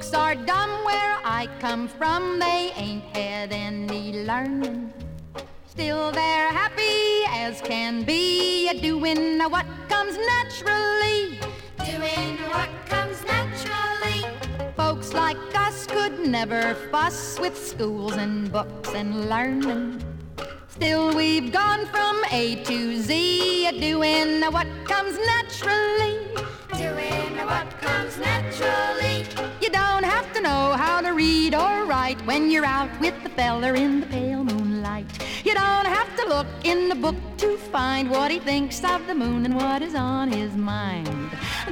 Folks are dumb where I come from, they ain't had any learning. Still they're happy as can be, doing what comes naturally. Doing what comes naturally. Folks like us could never fuss with schools and books and learning. Still we've gone from A to Z, doing what comes naturally. Doing what comes naturally. You don't have to know how to read or write when you're out with the feller in the pale moonlight. You don't have to look in the book to find what he thinks of the moon and what is on his mind.